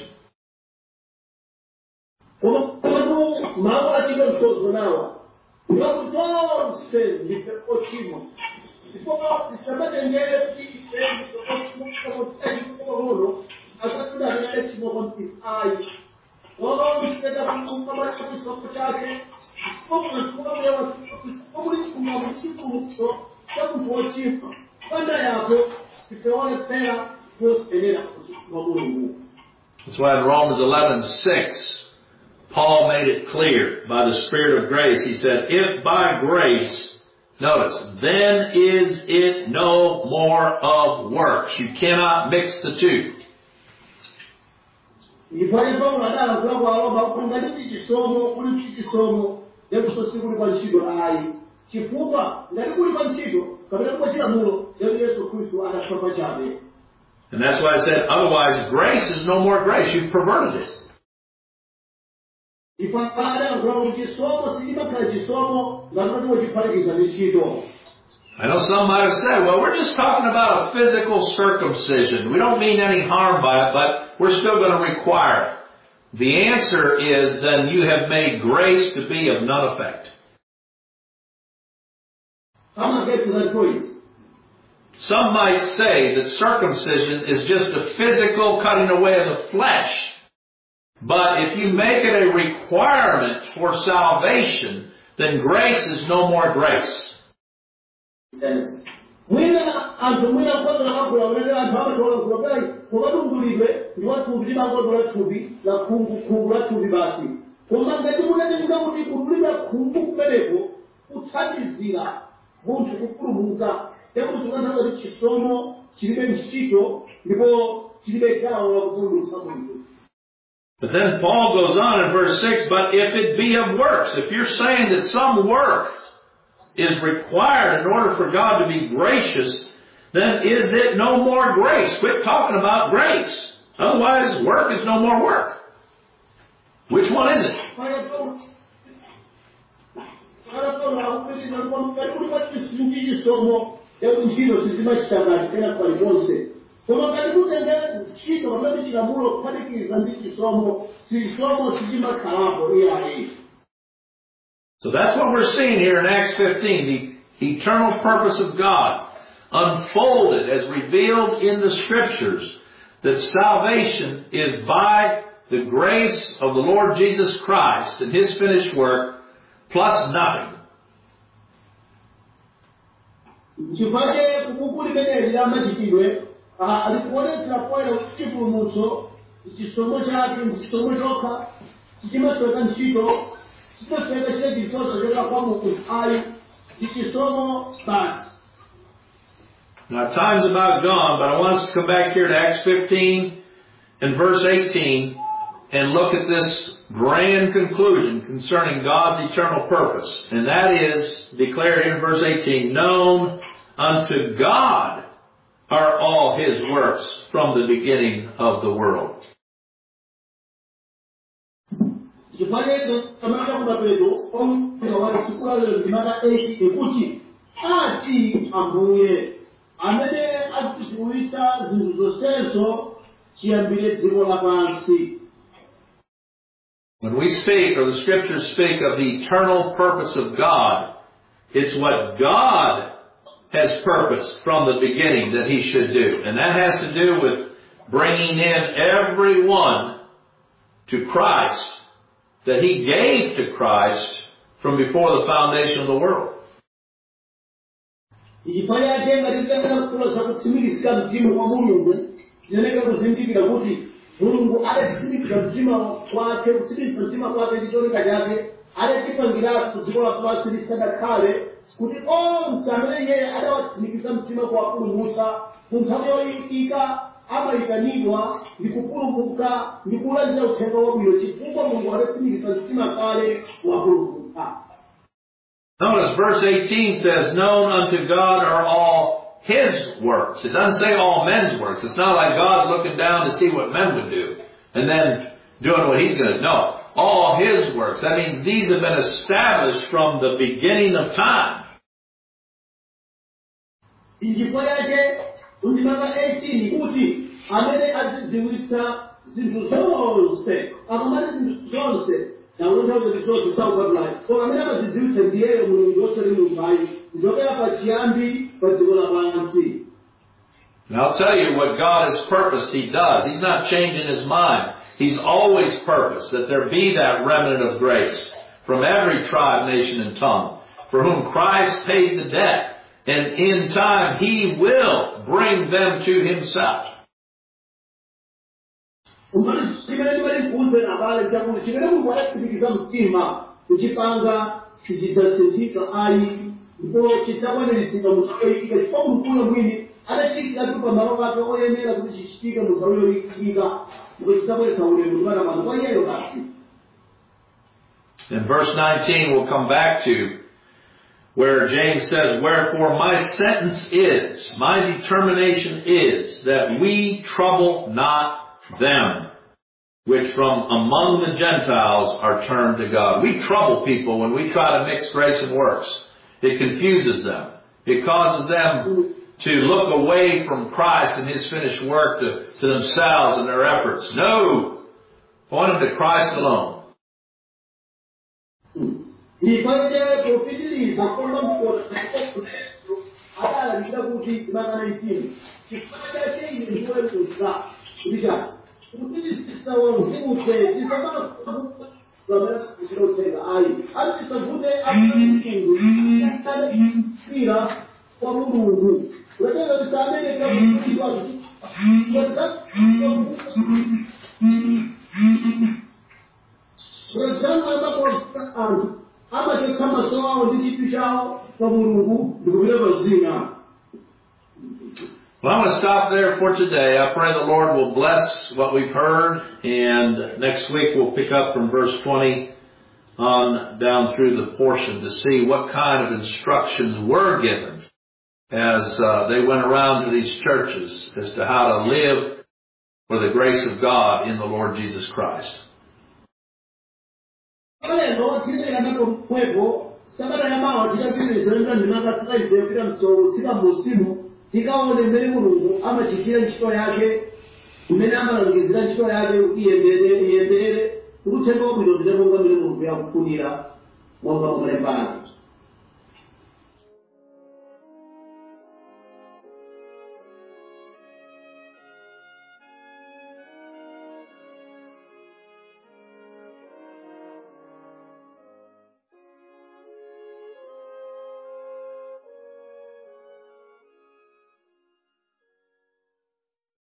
That's why in Romans 11:6, Paul made it clear by the Spirit of grace. He said, if by grace, notice, then is it no more of works. You cannot mix the two. And that's why I said, otherwise grace is no more grace. You've perverted it. I know some might have said, well, we're just talking about a physical circumcision. We don't mean any harm by it, but we're still going to require it. The answer is, then you have made grace to be of none effect. I'm going to get to that point. Some might say that circumcision is just a physical cutting away of the flesh. But if you make it a requirement for salvation, then grace is no more grace. Yes. But then Paul goes on in verse 6, but if it be of works, if you're saying that some work is required in order for God to be gracious, then is it no more grace? Quit talking about grace. Otherwise, work is no more work. Which one is it? koma ngati mutenge ntchito pamene chilamulo kuphatikiza ndi chisomo chisomo sichimakhalapo iyayi. So that's what we're seeing here in Acts 15, the eternal purpose of God unfolded as revealed in the Scriptures, that salvation is by the grace of the Lord Jesus Christ and His finished work, plus nothing. Chifukwa kubuku limene lamachitidwe alikuonetsera poyera kuti chipulumutso chisomo chake chisomo chokha chichimasweka ntchito chimasweka chile chilichonse chochokera kwa Mulungu ayi ndi chisomo basi. Now time's about gone, but I want us to come back here to Acts 15 and verse 18 and look at this grand conclusion concerning God's eternal purpose. And that is declared in verse 18, known unto God are all His works from the beginning of the world. Amene akuziwitsa zinthu zonsezo chiyambire dziko lapansi. When we speak, or the Scriptures speak of the eternal purpose of God, it's what God has purposed from the beginning that He should do. And that has to do with bringing in everyone to Christ that He gave to Christ from before the foundation of the world. Ichifanya jenga litengera kulosa kutsimikizika mtima kwa Mulungu zineka kuzindikira kuti Mulungu adatsimikiza mtima kwake kutsimikiza mtima kwake ndi cholinga chake adachipangira kudziko lapansi lisadakhale kuti onse amene Iye adawatsimikiza mtima kuwapulumutsa mu nthawi yoyikika amayitanidwa ndi kupulumuka ndi kulandira uthenga wabwino chifukwa Mulungu adatsimikiza mtima kale kuwapulumutsa. Notice verse 18 says, known unto God are all His works. It doesn't say all men's works. It's not like God's looking down to see what men would do and then doing what He's going to do. No, all His works. I mean, these have been established from the beginning of time. kuti amene azidziwitsa zinthu zonse akamati zinthu zonse naondoze zonse saukabulayi koma amene amazidziwitsa ndiyeyo Mulungu wosali Mulungu zokera pachiyambi pa dziko lapansi. And I'll tell you what God has purposed He does. He's not changing His mind. He's always purposed that there be that remnant of grace from every tribe, nation, and tongue, for whom Christ paid the debt. And in time, He will bring them to Himself. In verse 19, we'll come back to where James says, wherefore my sentence is, my determination is, that we trouble not them, which from among the Gentiles are turned to God. We trouble people when we try to mix grace and works. It confuses them. It causes them to look away from Christ and His finished work to themselves and their efforts. No! Point them to Christ alone. Well, I'm going to stop there for today. I pray the Lord will bless what we've heard, and next week we'll pick up from verse 20 on down through the portion to see what kind of instructions were given as they went around to these churches as to how to live for the grace of God in the Lord Jesus Christ. tikaone mmene mulungu amachitira ntchito yake mmene amalangizira ntchito yake iyendere uthenga wabwino ndine monga mmene mulungu yakufunira monga malemba ake